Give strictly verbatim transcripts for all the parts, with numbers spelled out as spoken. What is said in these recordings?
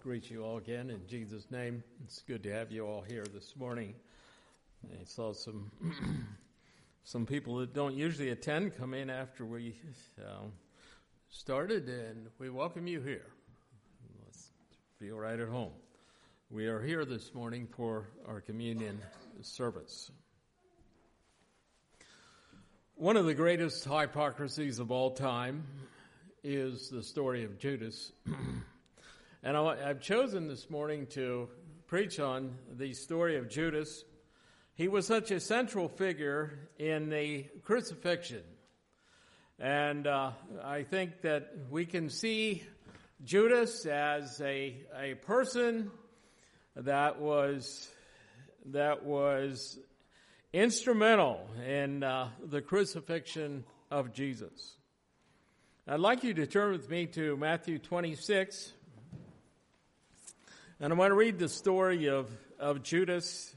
greet you all again in Jesus' name. It's good to have you all here this morning. I saw some some people that don't usually attend come in after we uh, started, and we welcome you here. Let's feel right at home. We are here this morning for our communion service. One of the greatest hypocrisies of all time is the story of Judas. And I've chosen this morning to preach on the story of Judas. He was such a central figure in the crucifixion. And uh, I think that we can see Judas as a a person that was that was instrumental in uh, the crucifixion of Jesus. I'd like you to turn with me to Matthew twenty-six. And I want to read the story of, of Judas.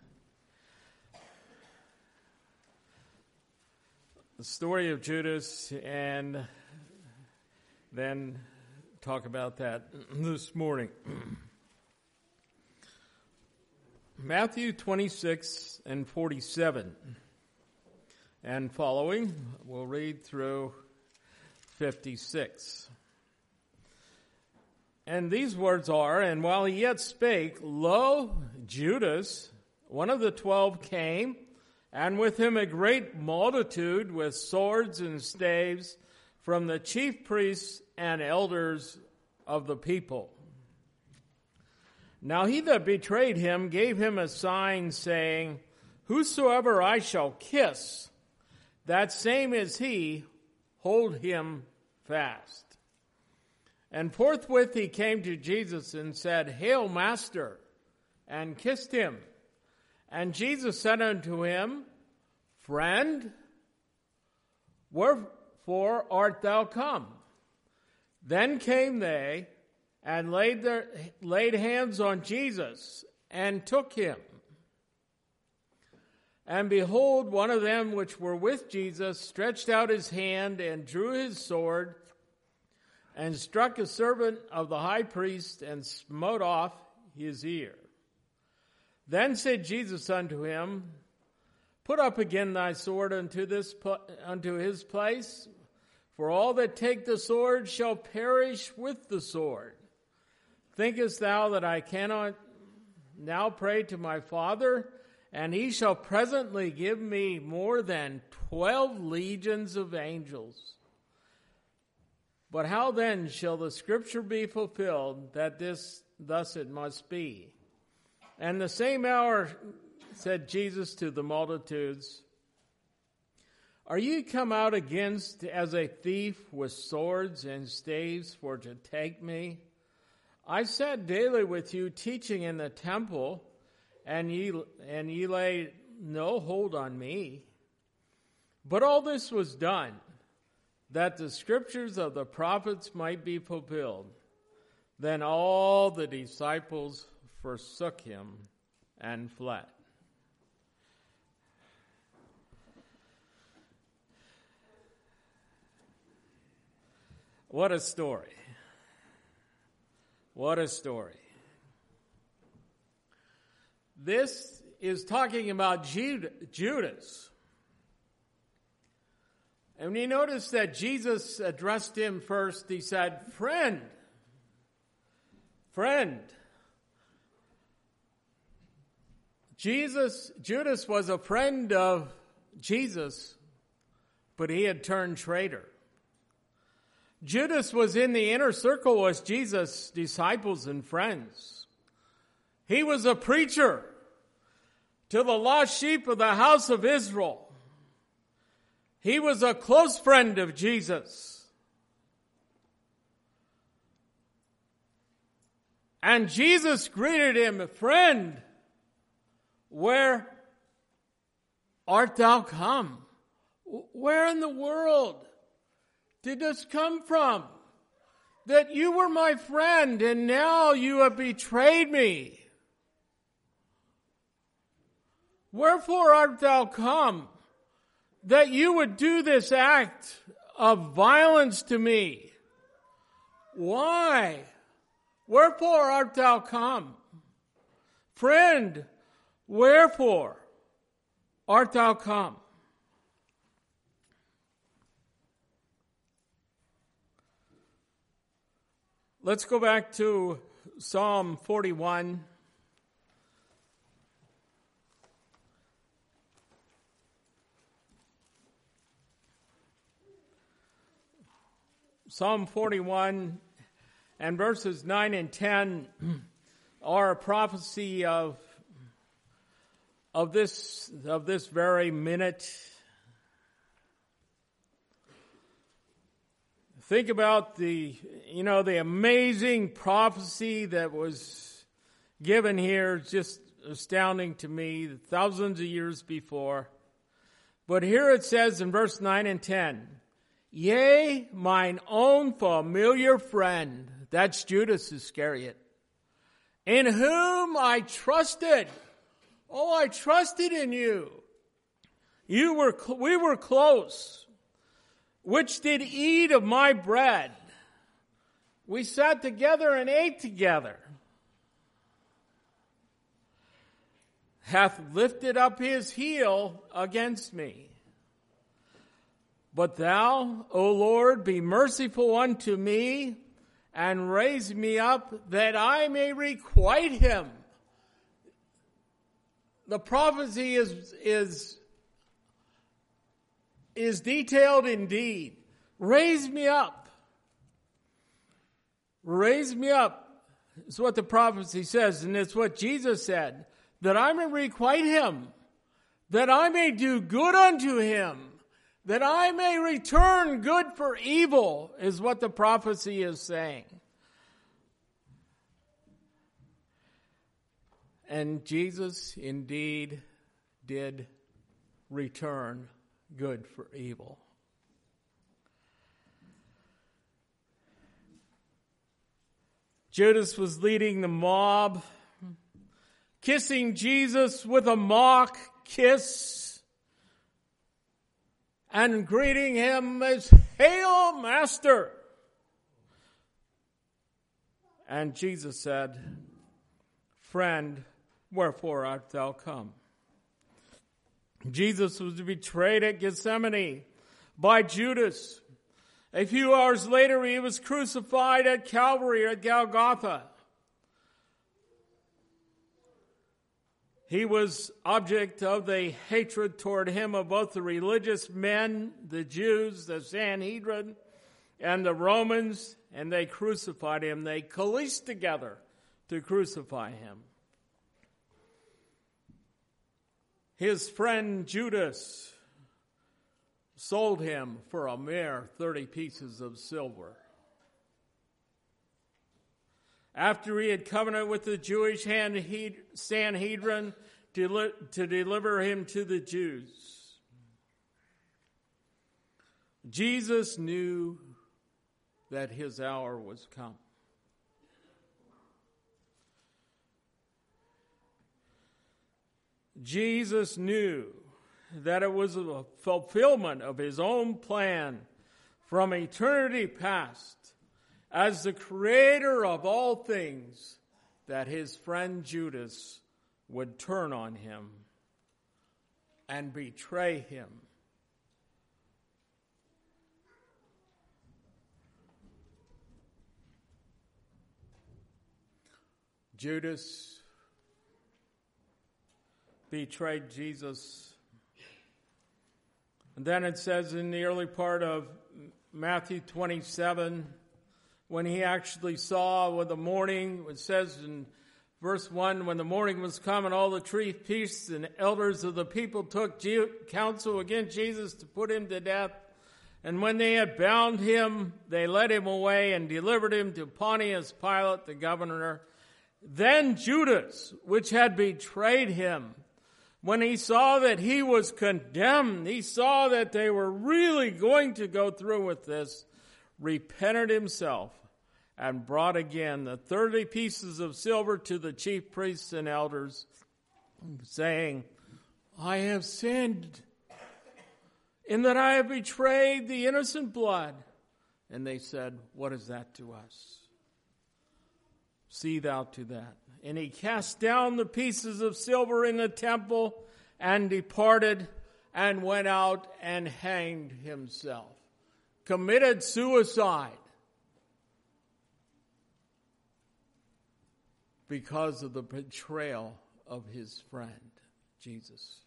The story of Judas, and then talk about that this morning. Matthew twenty-six and forty-seven and following. We'll read through fifty-six. And these words are, "And while he yet spake, lo, Judas, one of the twelve, came, and with him a great multitude with swords and staves from the chief priests and elders of the people. Now he that betrayed him gave him a sign, saying, Whosoever I shall kiss, that same is he, hold him fast. And forthwith he came to Jesus and said, Hail, Master, and kissed him. And Jesus said unto him, Friend, wherefore art thou come? Then came they and laid their laid hands on Jesus and took him. And behold, one of them which were with Jesus stretched out his hand and drew his sword and struck a servant of the high priest and smote off his ear. Then said Jesus unto him, Put up again thy sword unto this unto his place, for all that take the sword shall perish with the sword. Thinkest thou that I cannot now pray to my Father, and he shall presently give me more than twelve legions of angels? But how then shall the scripture be fulfilled, that this thus it must be? And the same hour said Jesus to the multitudes, Are ye come out against as a thief with swords and staves for to take me? I sat daily with you teaching in the temple, and ye and ye laid no hold on me. But all this was done, that the scriptures of the prophets might be fulfilled. Then all the disciples forsook him and fled." What a story. What a story. This is talking about Judas. And when you notice that Jesus addressed him first, he said, Friend, friend. Jesus, Judas was a friend of Jesus, but he had turned traitor. Judas was in the inner circle with Jesus' disciples and friends. He was a preacher to the lost sheep of the house of Israel. He was a close friend of Jesus. And Jesus greeted him, Friend, where art thou come? Where in the world did this come from? That you were my friend and now you have betrayed me. Wherefore art thou come? That you would do this act of violence to me. Why? wherefore art thou come? Friend, wherefore art thou come? Let's go back to Psalm forty-one. Psalm forty-one and verses nine and ten are a prophecy of, of this, of this very minute. Think about the, you know, the amazing prophecy that was given here, just astounding to me, thousands of years before. But here it says in verse nine and ten, yea, mine own familiar friend, that's Judas Iscariot, in whom I trusted. Oh, I trusted in you. You were, we were close. Which did eat of my bread. We sat together and ate together. Hath lifted up his heel against me. But thou, O Lord, be merciful unto me, and raise me up, that I may requite him. The prophecy is, is, is detailed indeed. Raise me up. Raise me up. It's what the prophecy says, and it's what Jesus said, that I may requite him, that I may do good unto him, that I may return good for evil, is what the prophecy is saying. And Jesus indeed did return good for evil. Judas was leading the mob, kissing Jesus with a mock kiss, and greeting him as, "Hail, Master!" And Jesus said, "Friend, wherefore art thou come?" Jesus was betrayed at Gethsemane by Judas. A few hours later, he was crucified at Calvary, at Golgotha. He was object of the hatred toward him of both the religious men, the Jews, the Sanhedrin, and the Romans, and they crucified him. They coalesced together to crucify him. His friend Judas sold him for a mere thirty pieces of silver. After he had covenanted with the Jewish Sanhedrin to deliver him to the Jews, Jesus knew that his hour was come. Jesus knew that it was a fulfillment of his own plan from eternity past, as the creator of all things, that his friend Judas would turn on him and betray him. Judas betrayed Jesus. And then it says in the early part of Matthew twenty-seven, when he actually saw with the morning, it says in verse one, when the morning was come and all the chief priests and elders of the people took counsel against Jesus to put him to death. And when they had bound him, they led him away and delivered him to Pontius Pilate, the governor. Then Judas, which had betrayed him, when he saw that he was condemned, he saw that they were really going to go through with this, repented himself and brought again the thirty pieces of silver to the chief priests and elders, saying, I have sinned in that I have betrayed the innocent blood. And they said, what is that to us? See thou to that. And he cast down the pieces of silver in the temple and departed and went out and hanged himself. Committed suicide because of the betrayal of his friend, Jesus.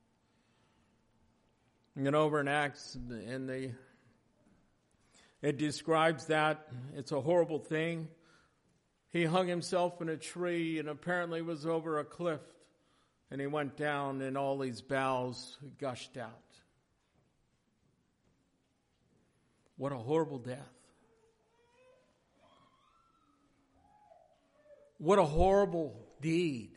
And over in Acts, in the, it describes that. It's a horrible thing. He hung himself in a tree and apparently was over a cliff. And he went down and all these bowels gushed out. What a horrible death. What a horrible deed.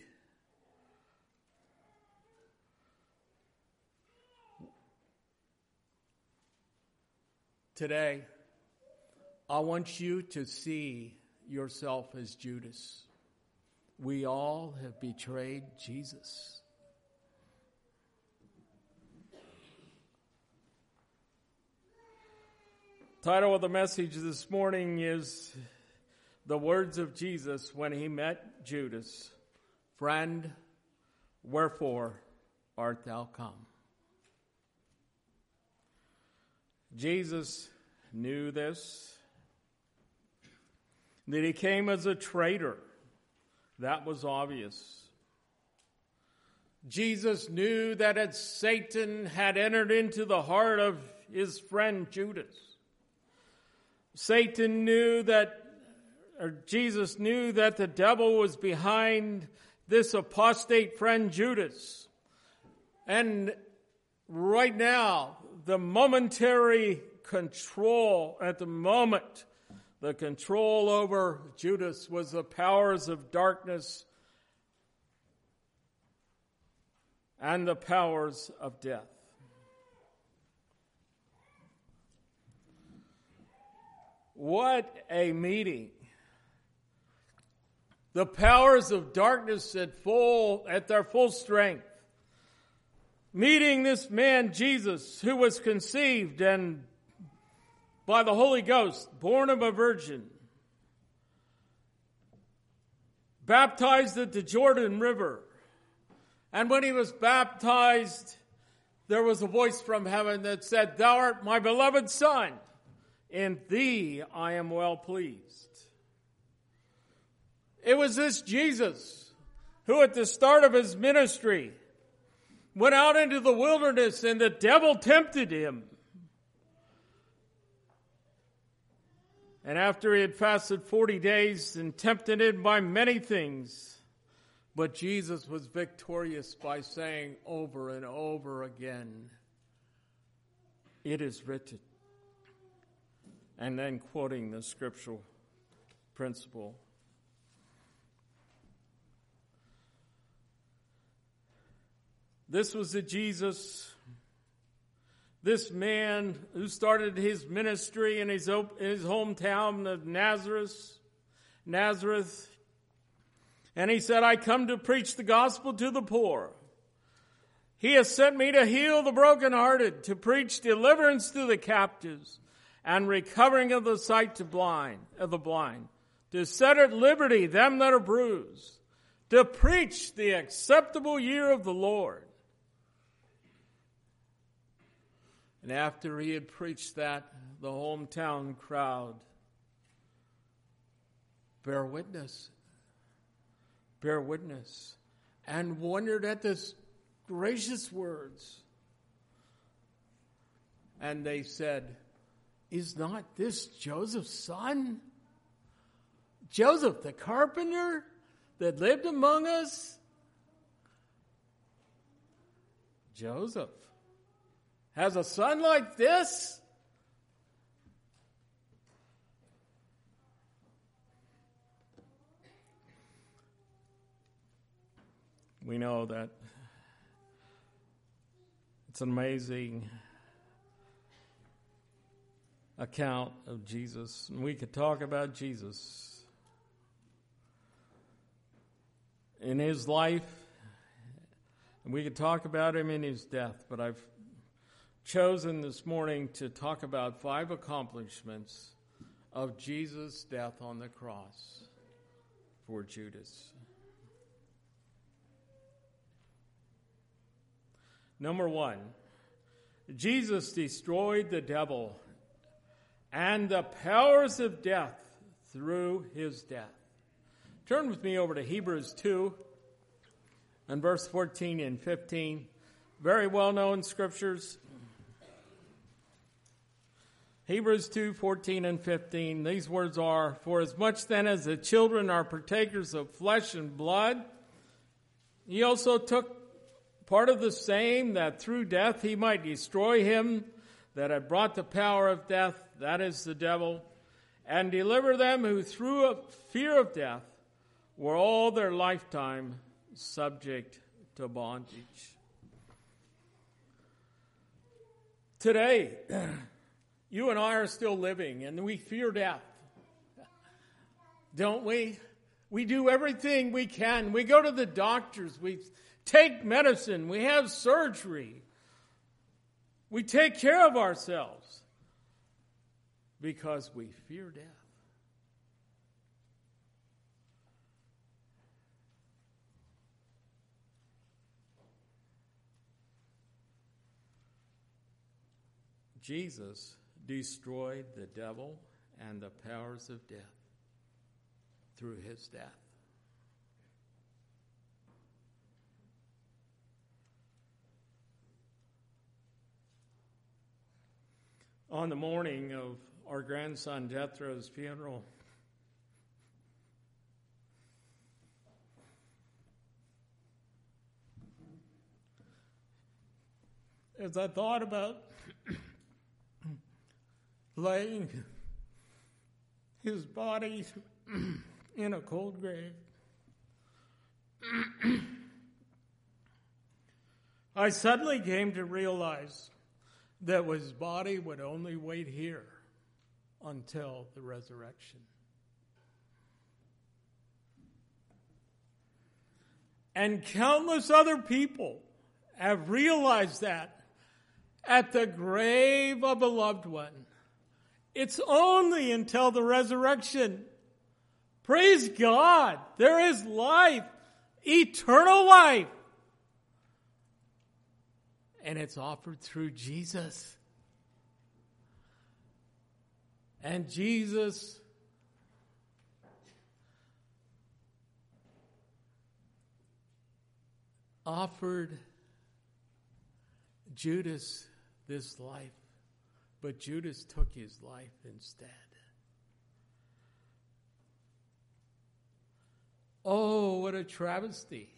Today, I want you to see yourself as Judas. We all have betrayed Jesus. Title of the message this morning is the words of Jesus when he met Judas. Friend, wherefore art thou come? Jesus knew this, that he came as a traitor. That was obvious. Jesus knew that as Satan had entered into the heart of his friend Judas, Satan knew that, or Jesus knew that the devil was behind this apostate friend Judas. And right now, the momentary control at the moment, the control over Judas was the powers of darkness and the powers of death. What a meeting. The powers of darkness at full, at their full strength. Meeting this man, Jesus, who was conceived and by the Holy Ghost, born of a virgin, baptized at the Jordan River. And when he was baptized, there was a voice from heaven that said, "Thou art my beloved Son, in thee I am well pleased." It was this Jesus who at the start of his ministry went out into the wilderness and the devil tempted him. And after he had fasted forty days and tempted him by many things, but Jesus was victorious by saying over and over again, "It is written." And then quoting the scriptural principle. This was the Jesus, this man who started his ministry in his, his hometown of Nazareth, Nazareth. And he said, "I come to preach the gospel to the poor. He has sent me to heal the brokenhearted, to preach deliverance to the captives, and recovering of the sight to blind, of the blind, to set at liberty them that are bruised, to preach the acceptable year of the Lord." And after he had preached that, the hometown crowd bear witness, bear witness, and wondered at this gracious words. And they said, "Is not this Joseph's son? Joseph the carpenter that lived among us?" Joseph has a son like this? We know that it's an amazing account of Jesus. And we could talk about Jesus in his life, and we could talk about him in his death, but I've chosen this morning to talk about five accomplishments of Jesus' death on the cross. for Judas. Number one, Jesus destroyed the devil and the powers of death through his death. Turn with me over to Hebrews two and verse fourteen and fifteen. Very well-known scriptures. Hebrews two, fourteen and fifteen. These words are, "For as much then as the children are partakers of flesh and blood, he also took part of the same, that through death he might destroy him that had brought the power of death, that is the devil, and deliver them who through a fear of death were all their lifetime subject to bondage." Today, you and I are still living, and we fear death, don't we? We do everything we can. We go to the doctors. We take medicine. We have surgery. We take care of ourselves because we fear death. Jesus destroyed the devil and the powers of death through his death. On the morning of our grandson Jethro's funeral, as I thought about laying his body in a cold grave, I suddenly came to realize that his body would only wait here until the resurrection. And countless other people have realized that at the grave of a loved one. It's only until the resurrection. Praise God. There is life, eternal life. And it's offered through Jesus. And Jesus offered Judas this life, but Judas took his life instead. Oh, what a travesty.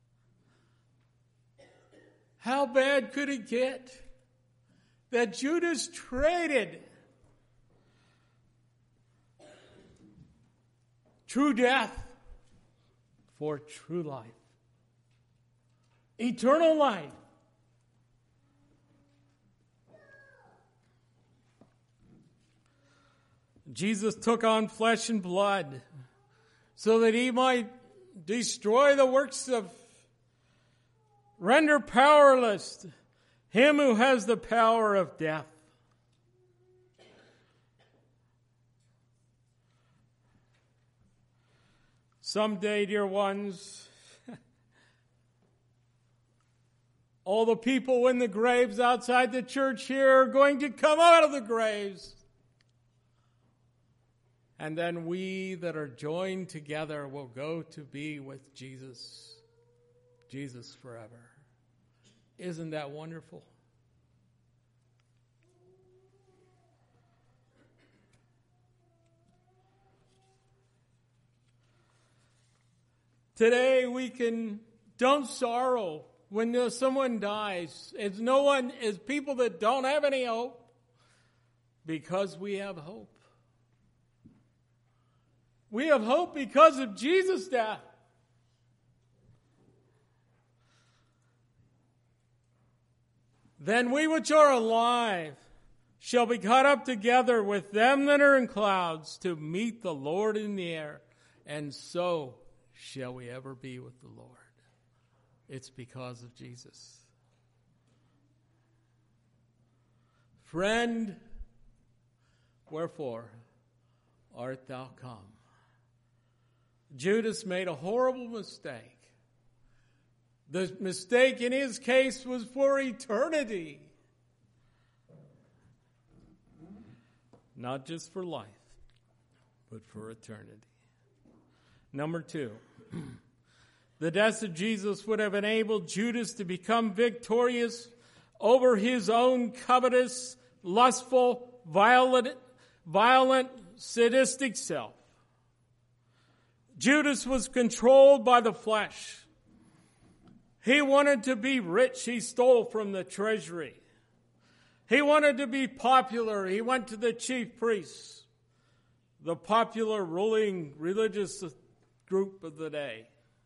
How bad could it get that Judas traded true death for true life, eternal life? Jesus took on flesh and blood so that he might destroy the works of, render powerless him who has the power of death. Someday, dear ones, all the people in the graves outside the church here are going to come out of the graves. And then we that are joined together will go to be with Jesus. Jesus forever. Isn't that wonderful? Today we can, don't sorrow when someone dies. It's no one, it's people that don't have any hope, because we have hope. We have hope because of Jesus' death. Then we which are alive shall be caught up together with them that are in clouds to meet the Lord in the air. And so shall we ever be with the Lord. It's because of Jesus. Friend, wherefore art thou come? Judas made a horrible mistake. The mistake in his case was for eternity. Not just for life, but for eternity. Number two, the death of Jesus would have enabled Judas to become victorious over his own covetous, lustful, violent, violent, sadistic self. Judas was controlled by the flesh. He wanted to be rich. He stole from the treasury. He wanted to be popular. He went to the chief priests, the popular ruling religious group of the day.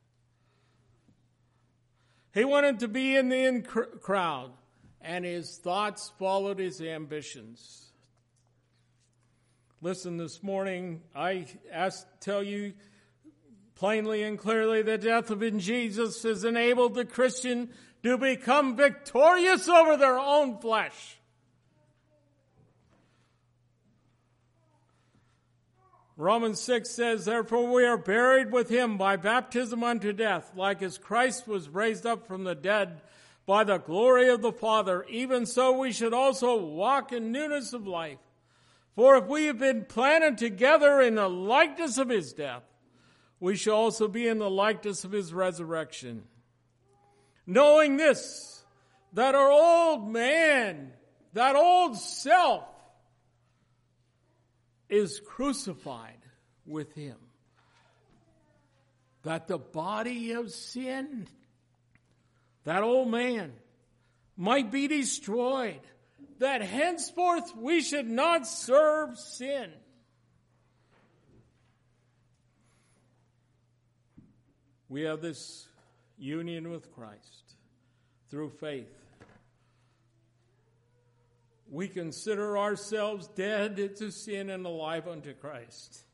He wanted to be in the in crowd, and his thoughts followed his ambitions. Listen, this morning, I ask, tell you plainly and clearly, the death of Jesus has enabled the Christian to become victorious over their own flesh. Romans six says, therefore we are buried with him by baptism unto death, like as Christ was raised up from the dead by the glory of the Father. Even so we should also walk in newness of life. For if we have been planted together in the likeness of his death, we shall also be in the likeness of his resurrection. Knowing this, that our old man, that old self, is crucified with him, that the body of sin, that old man, might be destroyed, that henceforth we should not serve sin. We have this union with Christ through faith. We consider ourselves dead to sin and alive unto Christ.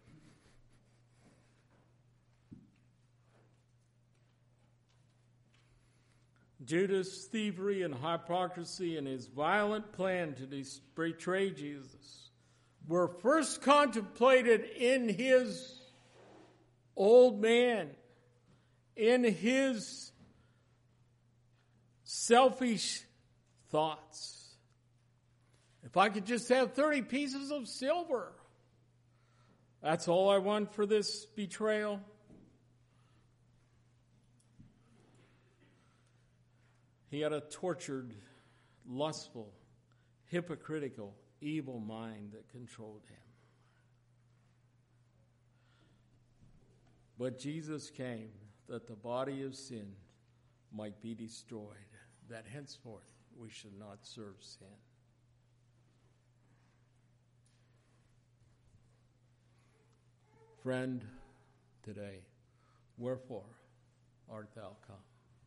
Judas' thievery and hypocrisy and his violent plan to betray Jesus were first contemplated in his old man, in his selfish thoughts. If I could just have thirty pieces of silver, that's all I want for this betrayal. He had a tortured, lustful, hypocritical, evil mind that controlled him. But Jesus came that the body of sin might be destroyed, that henceforth we should not serve sin. Friend, today, wherefore art thou come?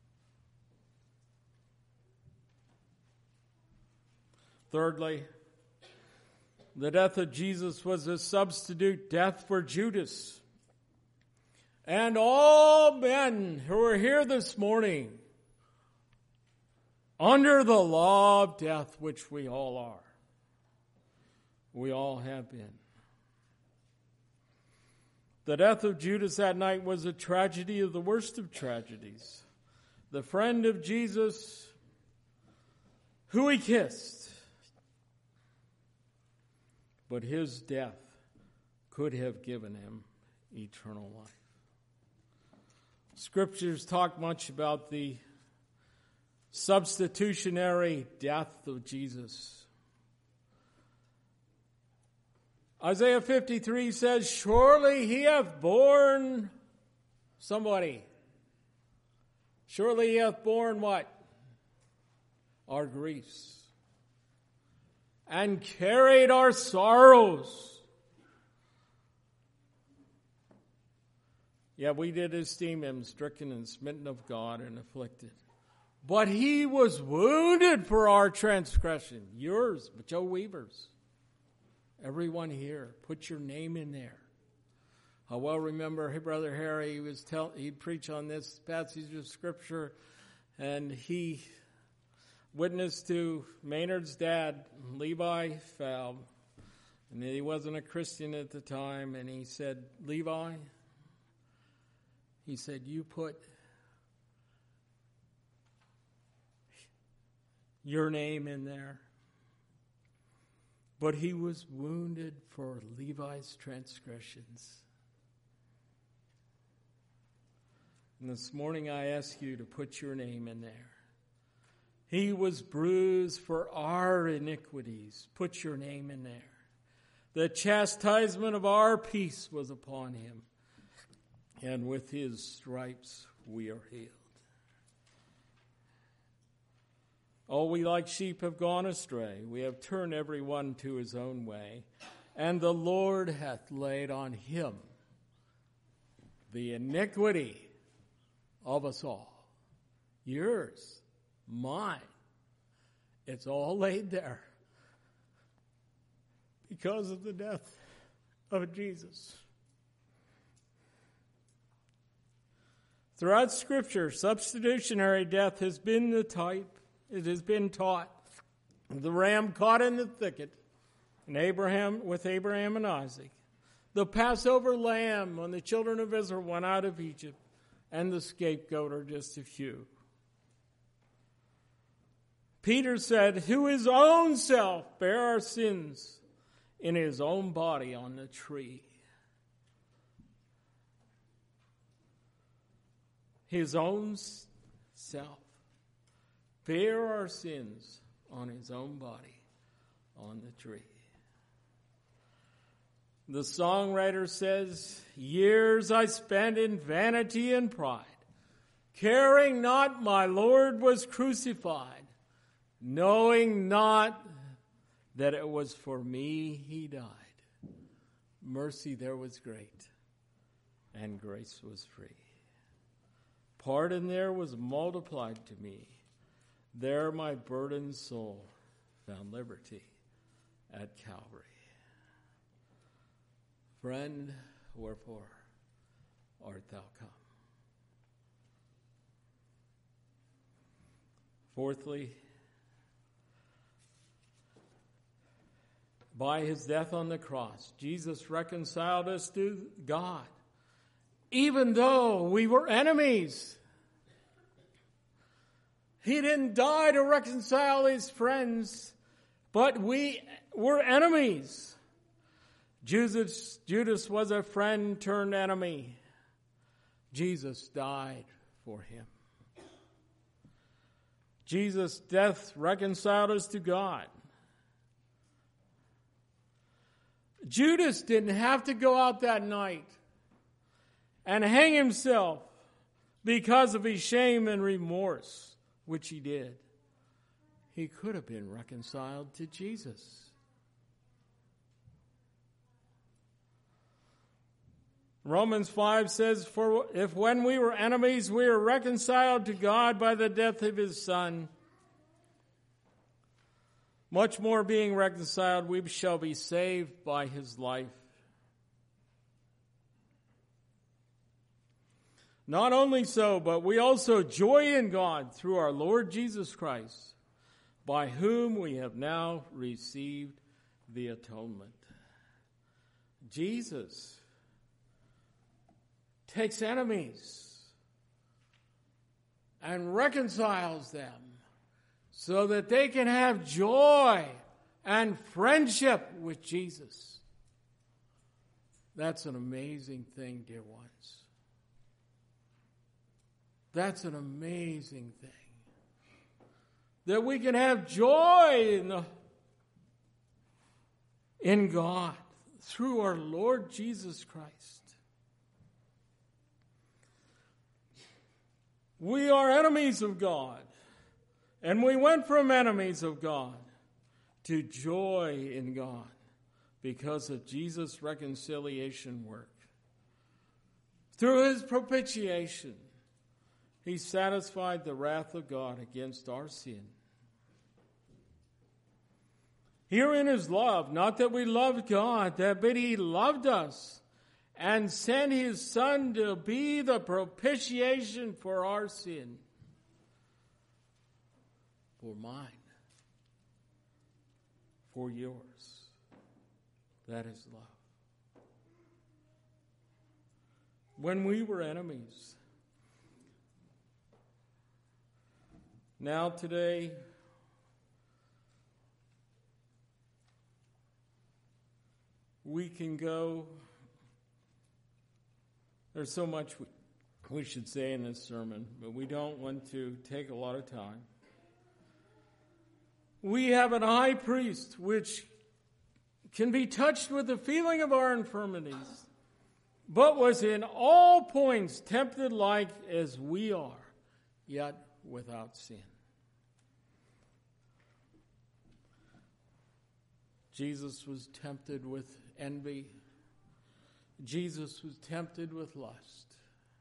Thirdly, the death of Jesus was a substitute death for Judas. And all men who are here this morning, under the law of death, which we all are, we all have been. The death of Judas that night was a tragedy of the worst of tragedies. The friend of Jesus, who he kissed, but his death could have given him eternal life. Scriptures talk much about the substitutionary death of Jesus. Isaiah fifty-three says, surely he hath borne somebody. Surely he hath borne what? Our griefs. And carried our sorrows. Yeah, we did esteem him stricken and smitten of God and afflicted. But he was wounded for our transgression. Yours, but Joe Weaver's. Everyone here, put your name in there. I well remember Brother Harry, he was tell, he'd preach on this passage of Scripture, and he witnessed to Maynard's dad, Levi Falb, and he wasn't a Christian at the time, and he said, Levi, He said, you put your name in there. But he was wounded for Levi's transgressions. And this morning I ask you to put your name in there. He was bruised for our iniquities. Put your name in there. The chastisement of our peace was upon him, and with his stripes we are healed. All we like sheep have gone astray. We have turned every one to his own way, and the Lord hath laid on him the iniquity of us all. Yours, mine. It's all laid there because of the death of Jesus. Throughout Scripture, substitutionary death has been the type. It has been taught. The ram caught in the thicket, and Abraham with Abraham and Isaac. The Passover lamb when the children of Israel went out of Egypt, and the scapegoat are just a few. Peter said, who his own self bare our sins in his own body on the tree. His own self bare our sins on his own body on the tree. The songwriter says, years I spent in vanity and pride, caring not my Lord was crucified, knowing not that it was for me he died. Mercy there was great, and grace was free. Pardon there was multiplied to me. There my burdened soul found liberty at Calvary. Friend, wherefore art thou come? Fourthly, by his death on the cross, Jesus reconciled us to God, even though we were enemies. He didn't die to reconcile his friends, but we were enemies. Judas, Judas was a friend turned enemy. Jesus died for him. Jesus' death reconciled us to God. Judas didn't have to go out that night and hang himself because of his shame and remorse, which he did. He could have been reconciled to Jesus. Romans five says, for if when we were enemies, we were reconciled to God by the death of his Son, much more being reconciled, we shall be saved by his life. Not only so, but we also joy in God through our Lord Jesus Christ, by whom we have now received the atonement. Jesus takes enemies and reconciles them so that they can have joy and friendship with Jesus. That's an amazing thing, dear ones. That's an amazing thing. That we can have joy in, the, in God through our Lord Jesus Christ. We are enemies of God, and we went from enemies of God to joy in God because of Jesus' reconciliation work. Through his propitiation, he satisfied the wrath of God against our sin. Herein is love, not that we loved God, that but he loved us and sent his Son to be the propitiation for our sin. For mine. For yours. That is love. When we were enemies, Now today, we can go. There's so much we, we should say in this sermon, but we don't want to take a lot of time. We have an high priest which can be touched with the feeling of our infirmities, but was in all points tempted like as we are, yet without sin. Jesus was tempted with envy. Jesus was tempted with lust.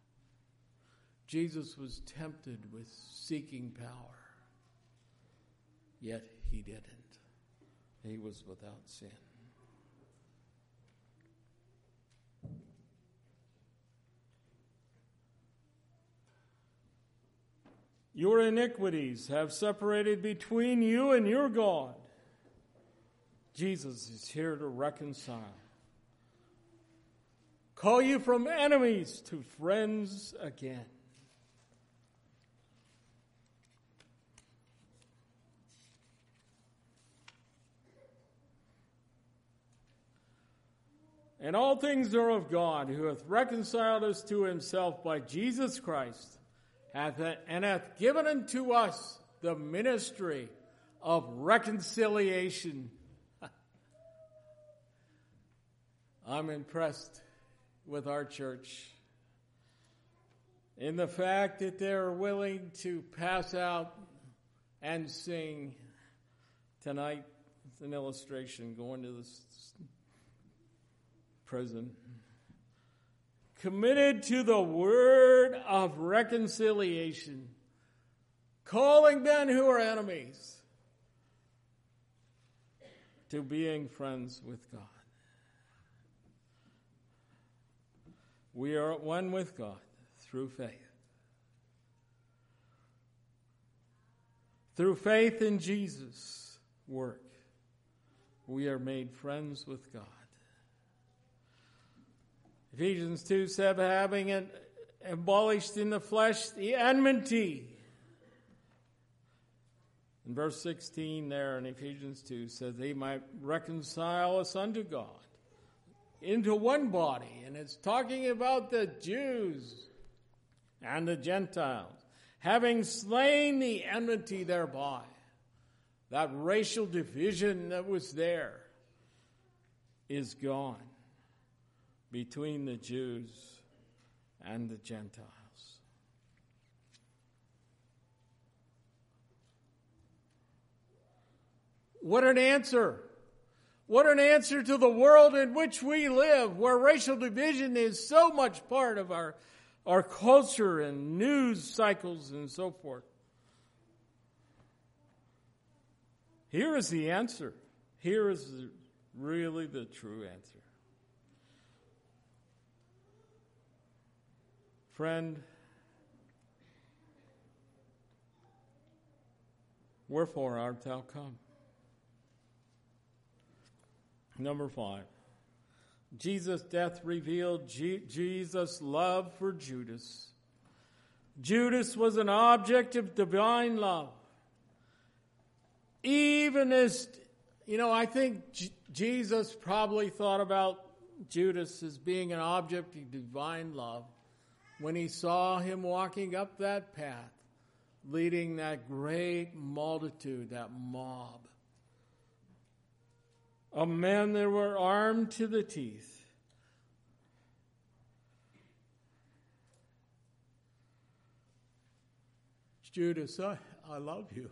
Jesus was tempted with seeking power. Yet he didn't. He was without sin. Your iniquities have separated between you and your God. Jesus is here to reconcile. Call you from enemies to friends again. And all things are of God, who hath reconciled us to himself by Jesus Christ, hath, and hath given unto us the ministry of reconciliation. I'm impressed with our church in the fact that they're willing to pass out and sing tonight. It's an illustration going to this prison. Committed to the word of reconciliation, calling men who are enemies to being friends with God. We are at one with God through faith. Through faith in Jesus' work, we are made friends with God. Ephesians two seven, having it abolished in the flesh the enmity. In verse sixteen there in Ephesians two says they might reconcile us unto God into one body. And it's talking about the Jews and the Gentiles, having slain the enmity thereby. That racial division that was there is gone between the Jews and the Gentiles. What an answer! What an answer to the world in which we live, where racial division is so much part of our, our culture and news cycles and so forth. Here is the answer. Here is really the true answer. Friend, wherefore art thou come? Number five, Jesus' death revealed G- Jesus' love for Judas. Judas was an object of divine love. Even as, you know, I think J- Jesus probably thought about Judas as being an object of divine love when he saw him walking up that path, leading that great multitude, that mob of men that were armed to the teeth. Judas, I, I love you.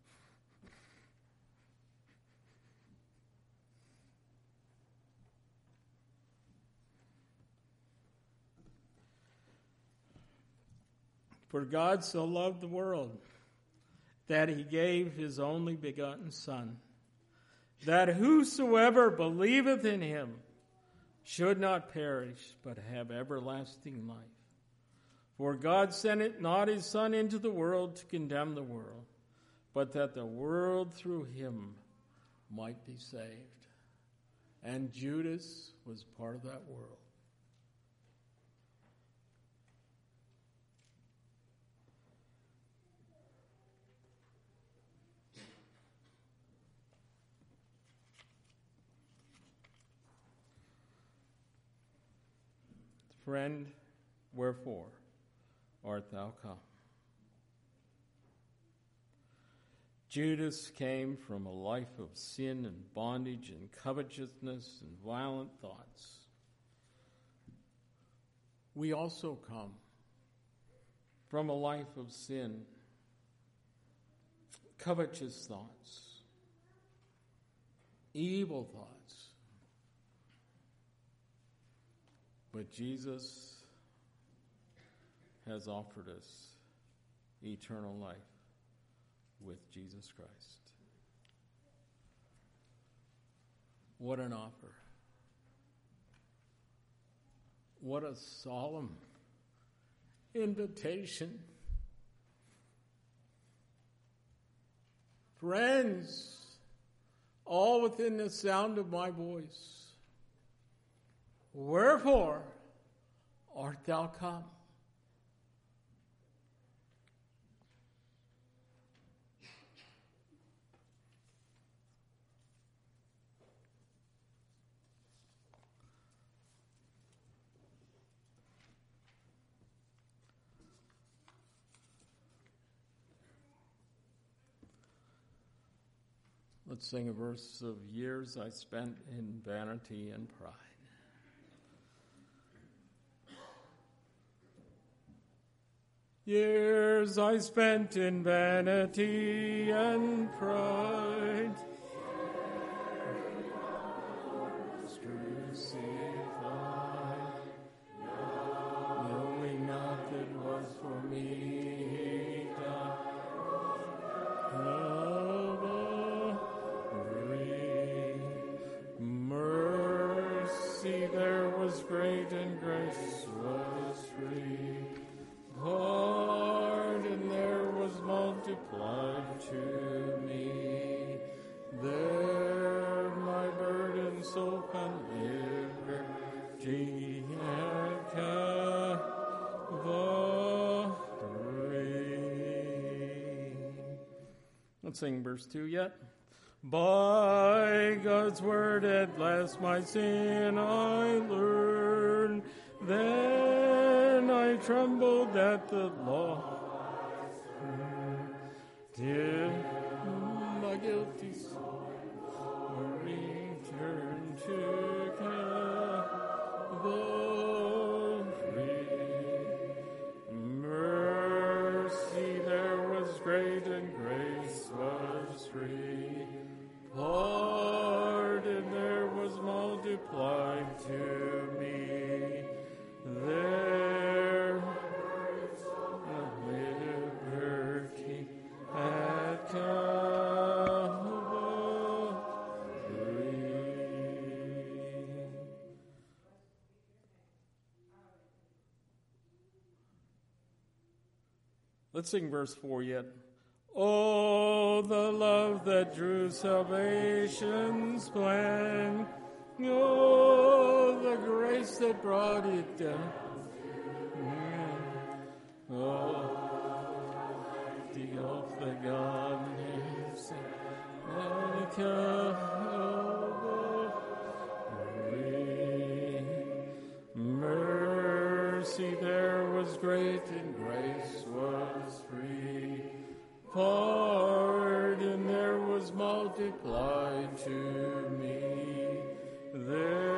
For God so loved the world that he gave his only begotten Son, that whosoever believeth in him should not perish, but have everlasting life. For God sent it not his Son into the world to condemn the world, but that the world through him might be saved. And Judas was part of that world. Friend, wherefore art thou come? Judas came from a life of sin and bondage and covetousness and violent thoughts. We also come from a life of sin, covetous thoughts, evil thoughts. But Jesus has offered us eternal life with Jesus Christ. What an offer. What a solemn invitation. Friends, all within the sound of my voice, wherefore art thou come? Let's sing a verse of years I spent in vanity and pride. Years I spent in vanity and pride. Knowing not that was for me mercy there was great and grace was free. Pardon there was multiplied to me. There my burden so can liberty at Calvary. Let's sing verse two yet. By God's word at last my sin I learned. Then I trembled at the law. Did my guilty soul return to Calvary? Mercy there was great and grace was free. Pardon there was multiplied to me. There liberty at Calvary. Let's sing verse four yet. Oh, the love that drew salvation's plan. Oh, the grace that brought it down. Oh, the oath that God has at Calvary. Mercy there was great and grace was free. Pardon there was multiplied to me. There